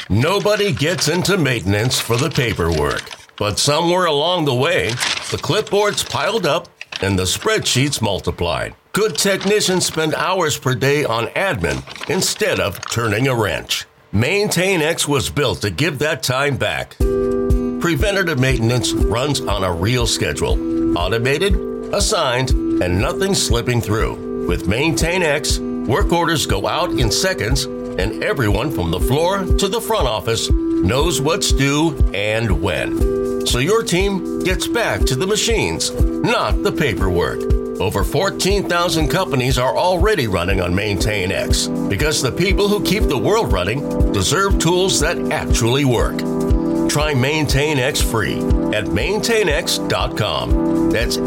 Nobody gets into maintenance for the paperwork. But somewhere along the way, the clipboards piled up and the spreadsheets multiplied. Good technicians spend hours per day on admin instead of turning a wrench. MaintainX was built to give that time back. Preventative maintenance runs on a real schedule. Automated, assigned, and nothing slipping through. With MaintainX, work orders go out in seconds, and everyone from the floor to the front office knows what's due and when. So your team gets back to the machines, not the paperwork. Over 14,000 companies are already running on MaintainX because the people who keep the world running deserve tools that actually work. Try MaintainX free at maintainx.com. That's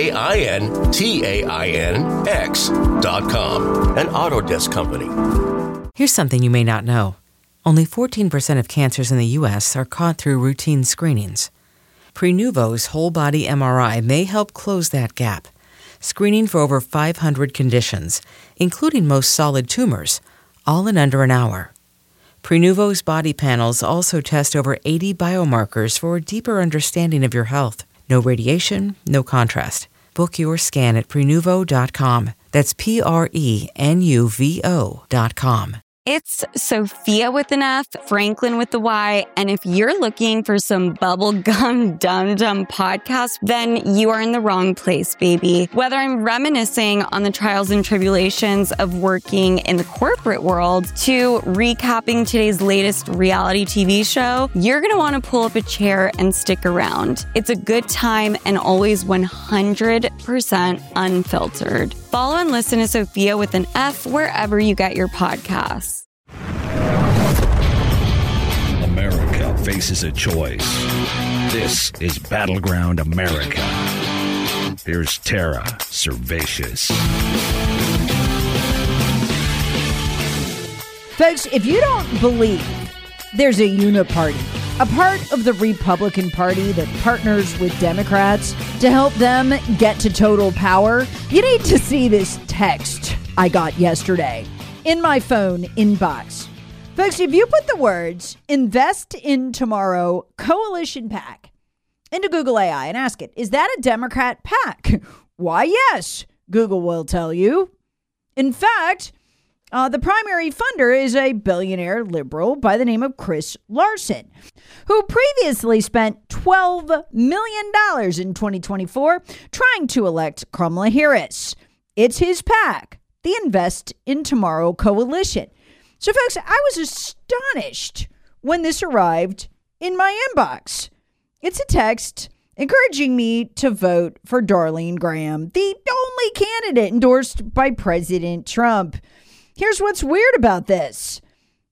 MaintainX.com. An Autodesk company. Here's something you may not know. Only 14% of cancers in the U.S. are caught through routine screenings. Prenuvo's whole-body MRI may help close that gap, screening for over 500 conditions, including most solid tumors, all in under an hour. Prenuvo's body panels also test over 80 biomarkers for a deeper understanding of your health. No radiation, no contrast. Book your scan at Prenuvo.com. That's Prenuvo.com. It's Sophia with an F, Franklin with the Y, and if you're looking for some bubblegum dum-dum podcast, then you are in the wrong place, baby. Whether I'm reminiscing on the trials and tribulations of working in the corporate world to recapping today's latest reality TV show, you're going to want to pull up a chair and stick around. It's a good time and always 100% unfiltered. Follow and listen to Sophia with an F wherever you get your podcasts. America faces a choice. This is Battleground America. Here's Tara Servatius. Folks, if you don't believe there's a uniparty, a part of the Republican Party that partners with Democrats to help them get to total power, you need to see this text I got yesterday in my phone inbox. Folks, if you put the words "Invest in Tomorrow Coalition PAC" into Google AI and ask it, is that a Democrat PAC? Why, yes, Google will tell you. In fact, the primary funder is a billionaire liberal by the name of Chris Larson, who previously spent $12 million in 2024 trying to elect Kamala Harris. It's his PAC, the Invest in Tomorrow Coalition. So, folks, I was astonished when this arrived in my inbox. It's a text encouraging me to vote for Darlene Graham, the only candidate endorsed by President Trump. Here's what's weird about this.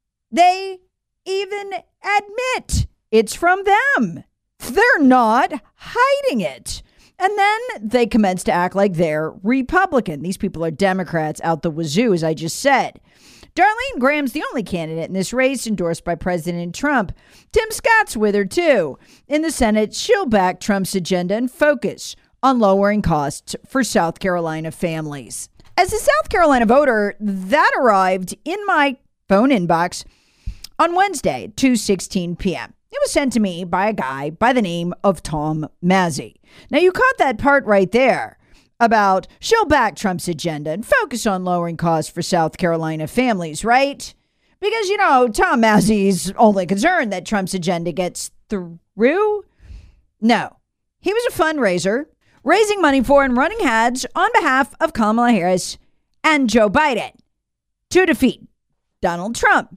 They even admit it's from them. They're not hiding it. And then they commence to act like they're Republican. These people are Democrats out the wazoo, as I just said. Darlene Graham's the only candidate in this race endorsed by President Trump. Tim Scott's with her, too. In the Senate, she'll back Trump's agenda and focus on lowering costs for South Carolina families. As a South Carolina voter, that arrived in my phone inbox on Wednesday at 2:16 p.m. It was sent to me by a guy by the name of Tom Massey. Now, you caught that part right there about she'll back Trump's agenda and focus on lowering costs for South Carolina families, right? Because, Tom Massey's only concerned that Trump's agenda gets through. No, he was a fundraiser raising money for and running ads on behalf of Kamala Harris and Joe Biden to defeat Donald Trump,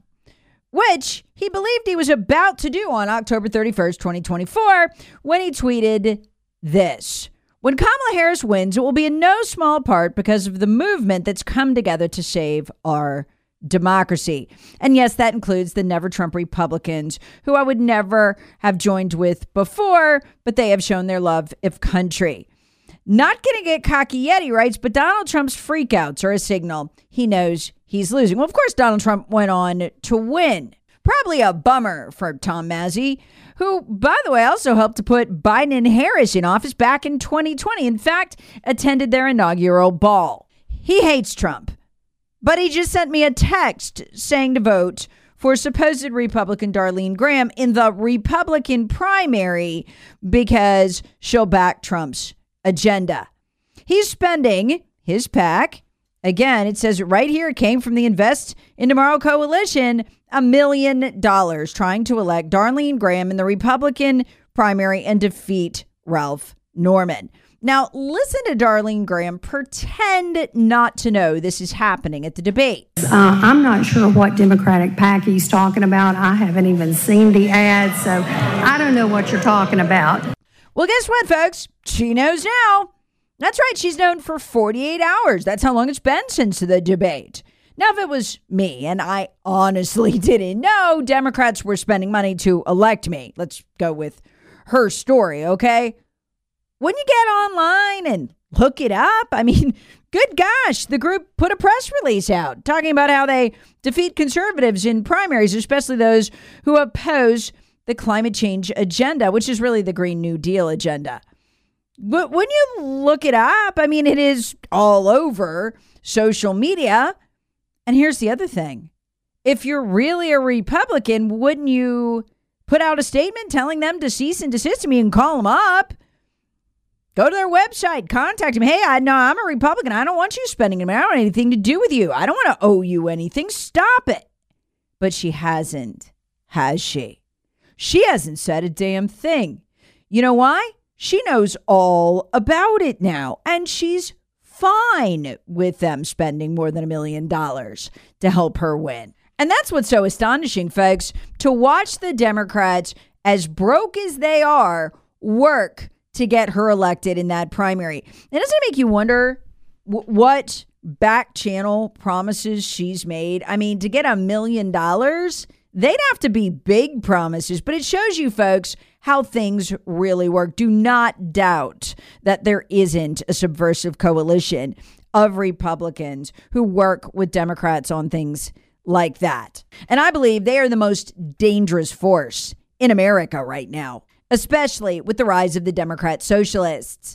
which he believed he was about to do on October 31st, 2024, when he tweeted this. When Kamala Harris wins, it will be in no small part because of the movement that's come together to save our democracy. And yes, that includes the Never Trump Republicans, who I would never have joined with before, but they have shown their love of country. Not going to get cocky yet, he writes, but Donald Trump's freakouts are a signal he knows he's losing. Well, of course, Donald Trump went on to win. Probably a bummer for Tom Massey, who, by the way, also helped to put Biden and Harris in office back in 2020. In fact, attended their inaugural ball. He hates Trump, but he just sent me a text saying to vote for supposed Republican Darlene Graham in the Republican primary because she'll back Trump's agenda. He's spending his PAC. Again, it says it right here. It came from the Invest in Tomorrow coalition, $1 million trying to elect Darlene Graham in the Republican primary and defeat Ralph Norman. Now, listen to Darlene Graham pretend not to know this is happening at the debate. I'm not sure what Democratic PAC he's talking about. I haven't even seen the ad, so I don't know what you're talking about. Well, guess what, folks? She knows now. That's right. She's known for 48 hours. That's how long it's been since the debate. Now, if it was me and I honestly didn't know Democrats were spending money to elect me, let's go with her story, okay? Wouldn't you get online and look it up? I mean, good gosh, the group put a press release out talking about how they defeat conservatives in primaries, especially those who oppose the climate change agenda, which is really the Green New Deal agenda. But when you look it up, I mean, it is all over social media. And here's the other thing. If you're really a Republican, wouldn't you put out a statement telling them to cease and desist? You can call them up. Go to their website, contact them. Hey, I'm a Republican. I don't want you spending them. I don't want anything to do with you. I don't want to owe you anything. Stop it. But she hasn't, has she? She hasn't said a damn thing. You know why? She knows all about it now, and she's fine with them spending more than $1 million to help her win. And that's what's so astonishing, folks, to watch the Democrats, as broke as they are, work to get her elected in that primary. And doesn't it make you wonder what back channel promises she's made? I mean, to get $1 million, they'd have to be big promises, but it shows you, folks, how things really work. Do not doubt that there isn't a subversive coalition of Republicans who work with Democrats on things like that. And I believe they are the most dangerous force in America right now, especially with the rise of the Democrat socialists.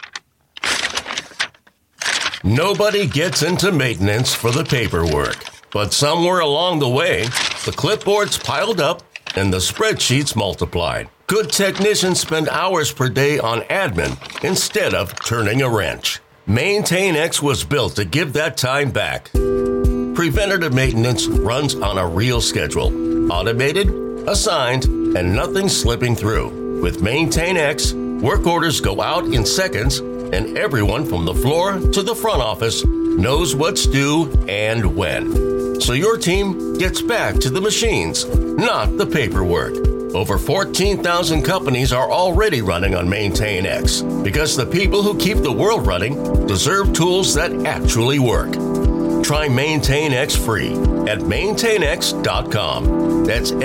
Nobody gets into maintenance for the paperwork, but somewhere along the way, the clipboards piled up and the spreadsheets multiplied. Good technicians spend hours per day on admin instead of turning a wrench. MaintainX was built to give that time back. Preventative maintenance runs on a real schedule. Automated, assigned, and nothing slipping through. With MaintainX, work orders go out in seconds, and everyone from the floor to the front office knows what's due and when. So your team gets back to the machines, not the paperwork. Over 14,000 companies are already running on MaintainX because the people who keep the world running deserve tools that actually work. Try MaintainX free at maintainx.com. That's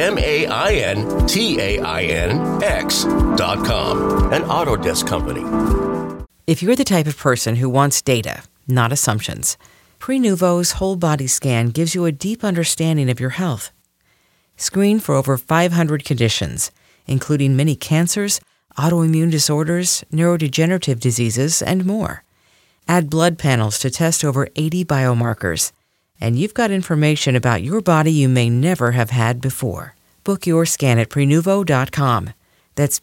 MaintainX.com. An Autodesk company. If you're the type of person who wants data, not assumptions, Prenuvo's whole body scan gives you a deep understanding of your health. Screen for over 500 conditions, including many cancers, autoimmune disorders, neurodegenerative diseases, and more. Add blood panels to test over 80 biomarkers, and you've got information about your body you may never have had before. Book your scan at Prenuvo.com. That's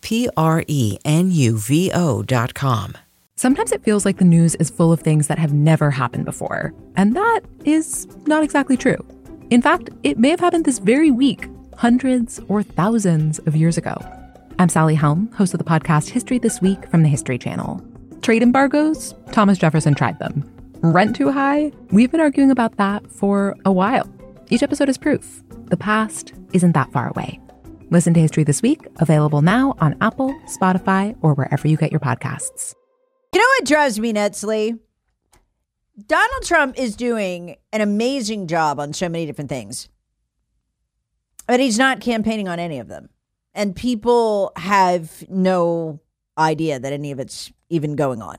Prenuvo.com. Sometimes it feels like the news is full of things that have never happened before, and that is not exactly true. In fact, it may have happened this very week, hundreds or thousands of years ago. I'm Sally Helm, host of the podcast History This Week from the History Channel. Trade embargoes? Thomas Jefferson tried them. Rent too high? We've been arguing about that for a while. Each episode is proof. The past isn't that far away. Listen to History This Week, available now on Apple, Spotify, or wherever you get your podcasts. You know what drives me nuts, Lee? Donald Trump is doing an amazing job on so many different things, but he's not campaigning on any of them. And people have no idea that any of it's even going on.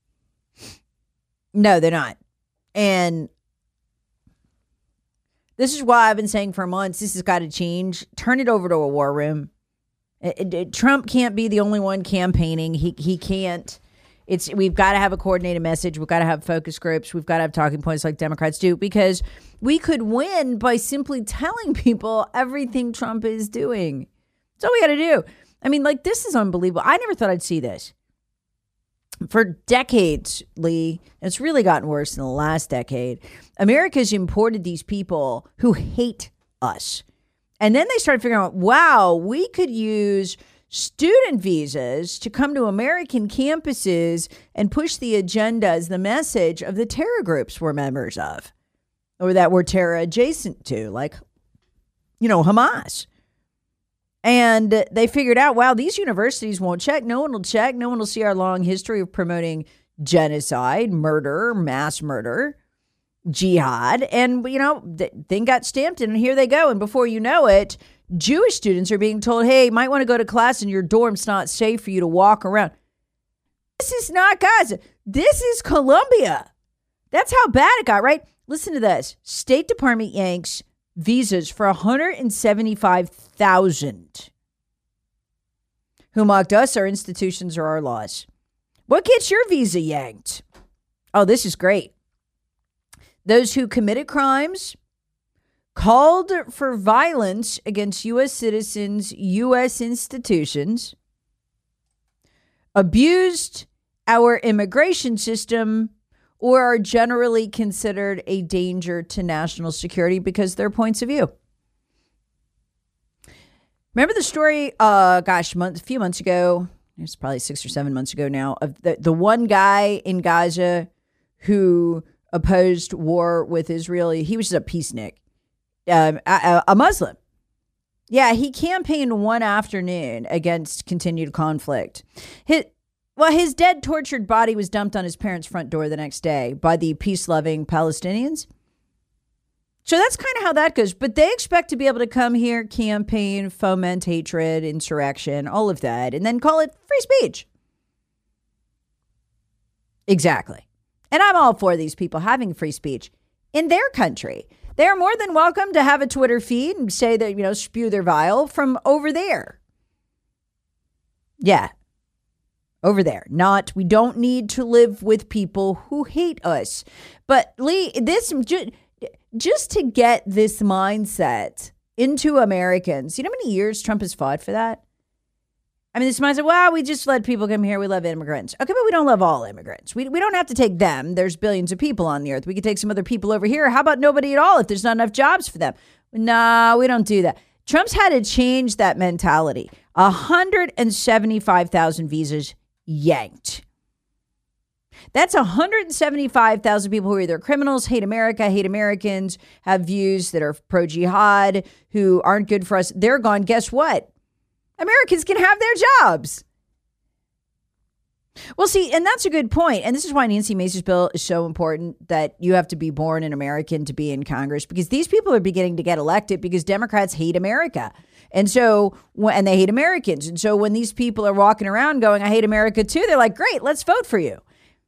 No, they're not. And this is why I've been saying for months, this has got to change. Turn it over to a war room. Trump can't be the only one campaigning. He can't. We've got to have a coordinated message. We've got to have focus groups. We've got to have talking points like Democrats do, because we could win by simply telling people everything Trump is doing. That's all we got to do. I mean, like, this is unbelievable. I never thought I'd see this. For decades, Lee, and it's really gotten worse in the last decade, America's imported these people who hate us. And then they started figuring out, wow, we could use student visas to come to American campuses and push the agendas, the message of the terror groups we're members of, or that we're terror adjacent to, like, Hamas. And they figured out, wow, these universities won't check. No one will check. No one will see our long history of promoting genocide, murder, mass murder, jihad. And, thing got stamped in, and here they go. And before you know it, Jewish students are being told, hey, you might want to go to class and your dorm's not safe for you to walk around. This is not Gaza. This is Colombia. That's how bad it got, right? Listen to this. State Department yanks visas for 175,000 who mocked us, our institutions, or our laws. What gets your visa yanked? Oh, this is great. Those who committed crimes, called for violence against U.S. citizens, U.S. institutions, abused our immigration system, or are generally considered a danger to national security because of their points of view. Remember the story, a few months ago, it's probably 6 or 7 months ago now, of the one guy in Gaza who opposed war with Israel. He was just a peacenik, a Muslim. Yeah, he campaigned one afternoon against continued conflict. His dead, tortured body was dumped on his parents' front door the next day by the peace-loving Palestinians. So that's kind of how that goes. But they expect to be able to come here, campaign, foment hatred, insurrection, all of that, and then call it free speech. Exactly. And I'm all for these people having free speech in their country. They're more than welcome to have a Twitter feed and say that, spew their vile from over there. Yeah. Over there. We don't need to live with people who hate us. But Lee, this just to get this mindset into Americans, you know how many years Trump has fought for that? I mean, this mindset, well, we just let people come here. We love immigrants. Okay, but we don't love all immigrants. We don't have to take them. There's billions of people on the earth. We could take some other people over here. How about nobody at all if there's not enough jobs for them? No, we don't do that. Trump's had to change that mentality. 175,000 visas yanked. That's 175,000 people who are either criminals, hate America, hate Americans, have views that are pro-jihad, who aren't good for us. They're gone. Guess what? Americans can have their jobs. Well, see, and that's a good point. And this is why Nancy Mace's bill is so important, that you have to be born an American to be in Congress, because these people are beginning to get elected because Democrats hate America. And so, and they hate Americans. And so when these people are walking around going, I hate America too, they're like, great, let's vote for you.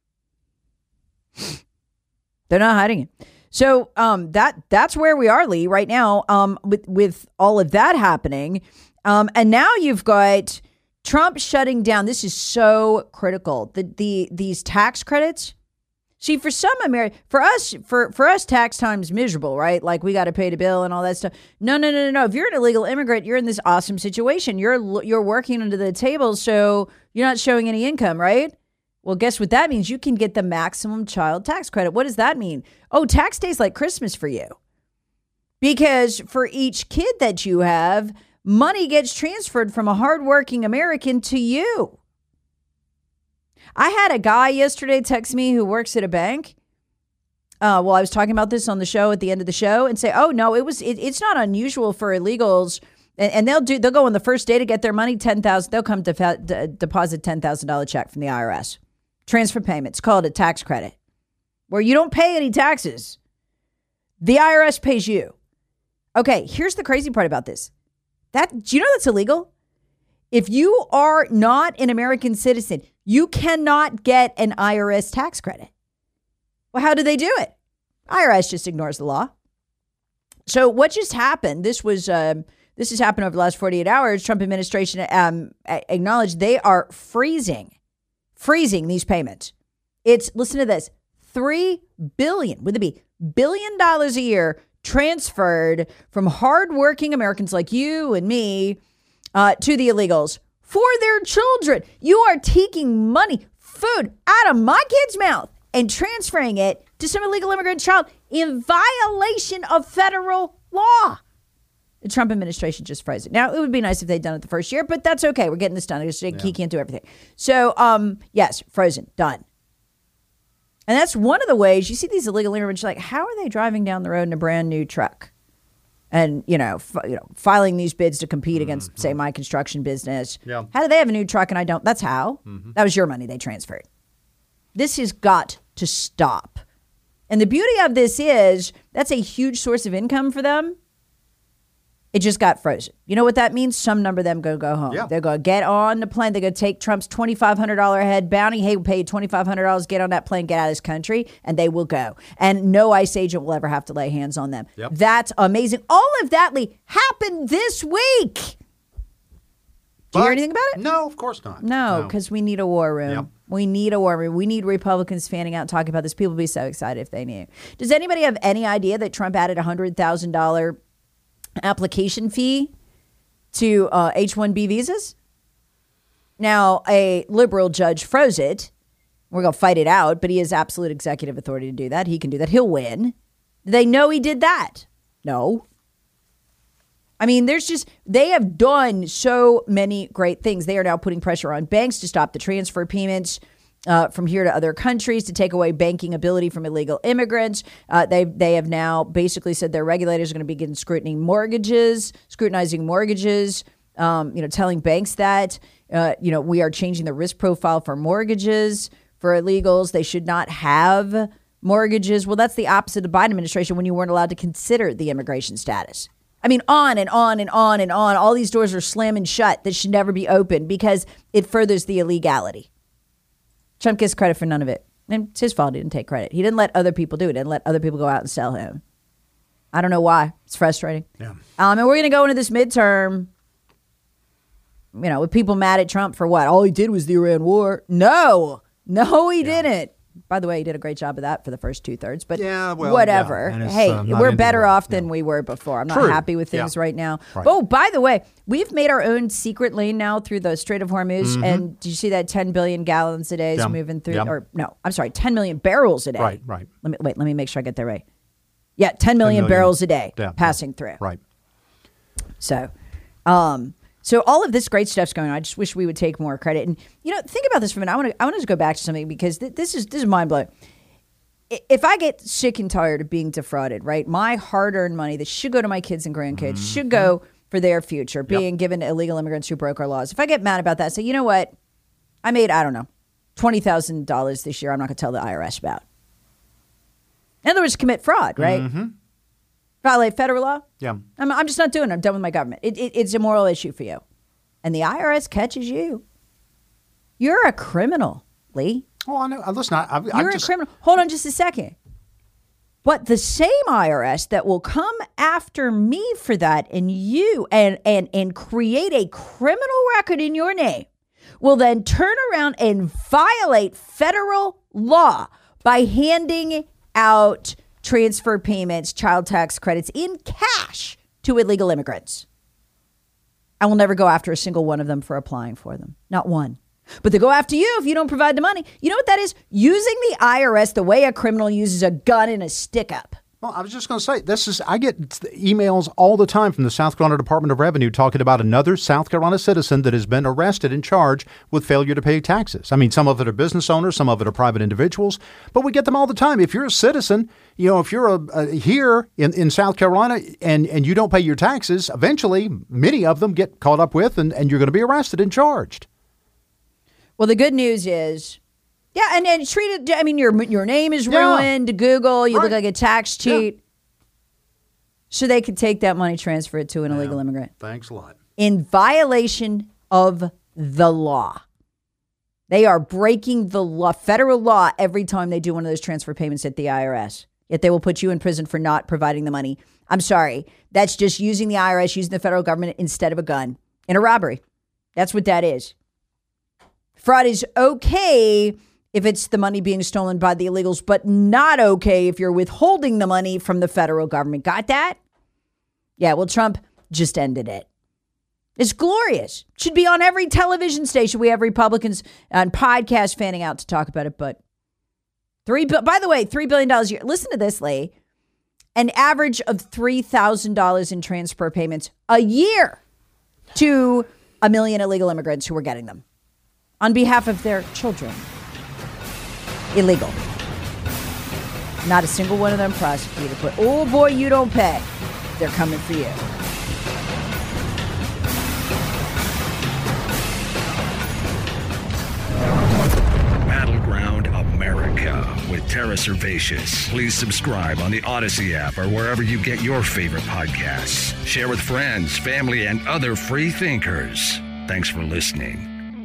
They're not hiding it. So that's where we are, Lee, right now, with all of that happening. And now you've got Trump shutting down. This is so critical. These tax credits. See, for some for us, tax time's miserable, right? Like, we got to pay the bill and all that stuff. No. If you're an illegal immigrant, you're in this awesome situation. You're working under the table, so you're not showing any income, right? Well, guess what that means? You can get the maximum child tax credit. What does that mean? Oh, tax day's like Christmas for you. Because for each kid that you have, money gets transferred from a hardworking American to you. I had a guy yesterday text me who works at a bank. I was talking about this on the show at the end of the show, and say, oh, no, it's not unusual for illegals. And they'll go on the first day to get their money, $10,000. They'll come to deposit $10,000 check from the IRS. Transfer payment. It's called a tax credit, where you don't pay any taxes. The IRS pays you. Okay, here's the crazy part about this. Do you know that's illegal? If you are not an American citizen, you cannot get an IRS tax credit. Well, how do they do it? IRS just ignores the law. So what just happened? This has happened over the last 48 hours. Trump administration acknowledged they are freezing freezing these payments. It's, listen to this, $3 billion, with a B, billion dollars a year transferred from hardworking Americans like you and me to the illegals for their children. You are taking money, food out of my kid's mouth and transferring it to some illegal immigrant child in violation of federal law. The Trump administration just froze it. Now, it would be nice if they'd done it the first year, but that's okay. We're getting this done. He can't do everything. So, yes, frozen, done. And that's one of the ways you see these illegal immigrants, like, how are they driving down the road in a brand new truck? And, filing these bids to compete against, say, my construction business. Yeah. How do they have a new truck and I don't? That's how. That was your money they transferred. This has got to stop. And the beauty of this is that's a huge source of income for them. It just got frozen. You know what that means? Some number of them going to go home. Yeah. They're going to get on the plane. They're going to take Trump's $2,500 a head bounty. Hey, we paid $2,500, get on that plane, get out of this country, and they will go. And no ICE agent will ever have to lay hands on them. Yep. That's amazing. All of that, Lee, happened this week. Do you hear anything about it? No, of course not. No, because we need a war room. Yep. We need a war room. We need Republicans fanning out and talking about this. People would be so excited if they knew. Does anybody have any idea that Trump added $100,000 application fee to H-1B visas? Now, a liberal judge froze it. We're going to fight it out, but he has absolute executive authority to do that. He can do that. He'll win. Do they know he did that? No. I mean, they have done so many great things. They are now putting pressure on banks to stop the transfer payments from here to other countries, to take away banking ability from illegal immigrants. They have now basically said their regulators are going to begin scrutinizing mortgages, telling banks that, we are changing the risk profile for mortgages for illegals. They should not have mortgages. Well, that's the opposite of the Biden administration when you weren't allowed to consider the immigration status. I mean, on and on and on and on. All these doors are slamming shut that should never be open because it furthers the illegality. Trump gets credit for none of it. And it's his fault he didn't take credit. He didn't let other people do it. He didn't let other people go out and sell him. I don't know why. It's frustrating. Yeah. And we're going to go into this midterm, with people mad at Trump for what? All he did was the Iran war. No, he didn't. By the way, he did a great job of that for the first 2/3, but whatever. Yeah. Hey, we're better off than we were before. I'm not happy with things right now. Right. Oh, by the way, we've made our own secret lane now through the Strait of Hormuz. And did you see that 10 billion gallons a day is moving through? Or no, I'm sorry, 10 million barrels a day. Right. Let me make sure I get that right. Yeah, 10 million barrels a day passing through. Right. So all of this great stuff's going on. I just wish we would take more credit. And, think about this for a minute. I want to go back to something because this is mind-blowing. If I get sick and tired of being defrauded, right, my hard-earned money that should go to my kids and grandkids should go for their future, being given to illegal immigrants who broke our laws. If I get mad about that, say, you know what? I made, $20,000 this year I'm not going to tell the IRS about. In other words, commit fraud, right? Violate federal law? Yeah. I'm just not doing it. I'm done with my government. It's a moral issue for you. And the IRS catches you. You're a criminal, Lee. Oh, I know. Listen, you're a criminal. Hold on just a second. But the same IRS that will come after me for that and you and create a criminal record in your name will then turn around and violate federal law by handing out transfer payments, child tax credits in cash to illegal immigrants. I will never go after a single one of them for applying for them. Not one. But they go after you if you don't provide the money. You know what that is? Using the IRS the way a criminal uses a gun and a stick up. Well, I was just going to say, I get emails all the time from the South Carolina Department of Revenue talking about another South Carolina citizen that has been arrested and charged with failure to pay taxes. I mean, some of it are business owners, some of it are private individuals, but we get them all the time. If you're a citizen, if you're here in South Carolina and you don't pay your taxes, eventually many of them get caught up with and you're going to be arrested and charged. Well, the good news is, and treat it, your name is ruined to Google. You look like a tax cheat. Yeah. So they could take that money, transfer it to an illegal immigrant. Thanks a lot. In violation of the law. They are breaking the law, federal law, every time they do one of those transfer payments at the IRS. Yet they will put you in prison for not providing the money. I'm sorry. That's just using the IRS, using the federal government instead of a gun in a robbery. That's what that is. Fraud is okay if it's the money being stolen by the illegals, but not okay if you're withholding the money from the federal government. Got that? Yeah, well, Trump just ended it. It's glorious. Should be on every television station. We have Republicans on podcasts fanning out to talk about it. But by the way, $3 billion a year. Listen to this, Lee. An average of $3,000 in transfer payments a year to 1 million illegal immigrants who were getting them on behalf of their children. Illegal. Not a single one of them prosecuted. But, oh boy, you don't pay. They're coming for you. Battleground America with Tara Servatius. Please subscribe on the Odyssey app or wherever you get your favorite podcasts. Share with friends, family, and other free thinkers. Thanks for listening.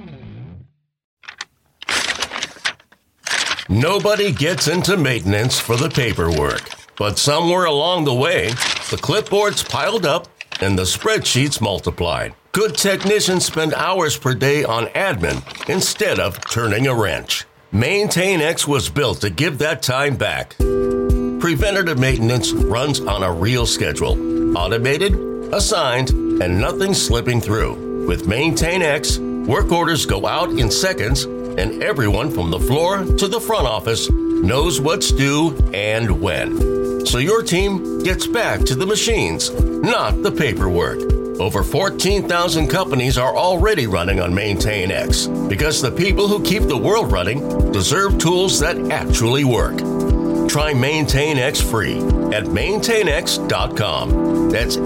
Nobody gets into maintenance for the paperwork, but somewhere along the way, the clipboards piled up and the spreadsheets multiplied. Good technicians spend hours per day on admin instead of turning a wrench. MaintainX was built to give that time back. Preventative maintenance runs on a real schedule, automated, assigned, and nothing slipping through. With MaintainX, work orders go out in seconds, and everyone from the floor to the front office knows what's due and when. So your team gets back to the machines, not the paperwork. Over 14,000 companies are already running on MaintainX because the people who keep the world running deserve tools that actually work. Try MaintainX free at maintainx.com. That's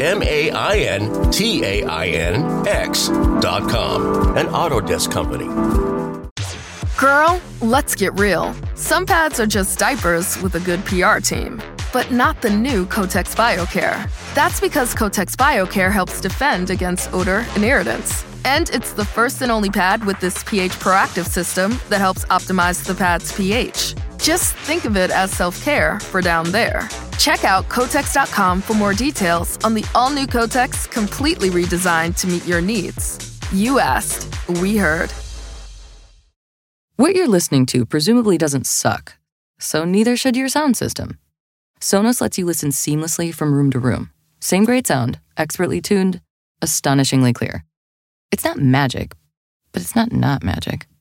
MaintainX.com. An Autodesk company. Girl, let's get real. Some pads are just diapers with a good PR team, but not the new Kotex BioCare. That's because Kotex BioCare helps defend against odor and irritants. And it's the first and only pad with this pH proactive system that helps optimize the pad's pH. Just think of it as self-care for down there. Check out Kotex.com for more details on the all-new Kotex, completely redesigned to meet your needs. You asked, we heard. What you're listening to presumably doesn't suck, so neither should your sound system. Sonos lets you listen seamlessly from room to room. Same great sound, expertly tuned, astonishingly clear. It's not magic, but it's not magic.